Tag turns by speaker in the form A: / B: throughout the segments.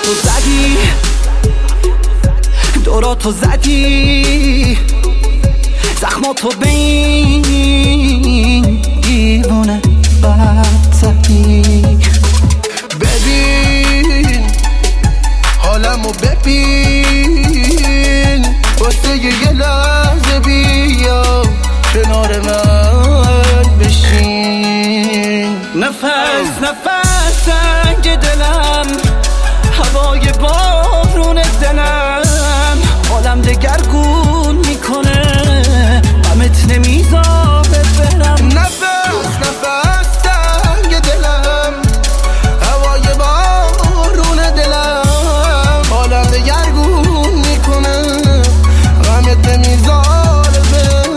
A: دوراتو زدی، دوراتو زدی، زخماتو بین دیوونه بد زدی.
B: ببین حالمو ببین، واسه یه لحظه بیا کنار من بشین.
A: نفس نفس سنگ دلم، هوای بارون دلم، حالم دگرگون میکنه، غمت نمیذاره برم.
B: نفس نفس سنگ دلم، هوای بارون دلم، حالم دگرگون میکنه، غمت نمیذاره برم.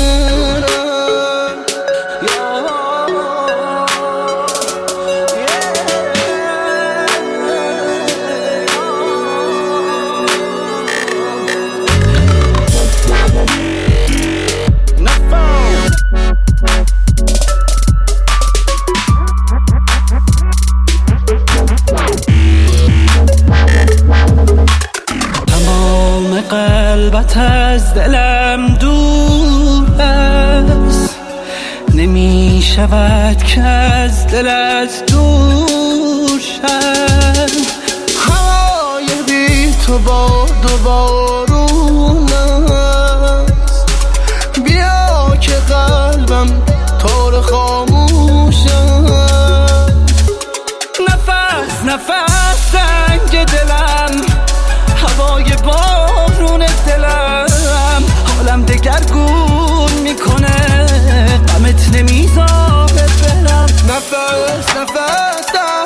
A: قلبت از دلم دور است، نمی شود که از دلت دور شد.
B: هوای بی تو باد و بارون است، بیا که قلبم تار خاموش است.
A: نفس نفس سنگ دلم، هوای بارون دلم، حالم دگرگون میکنه، غمت نمیذاره برم.
B: نفس نفس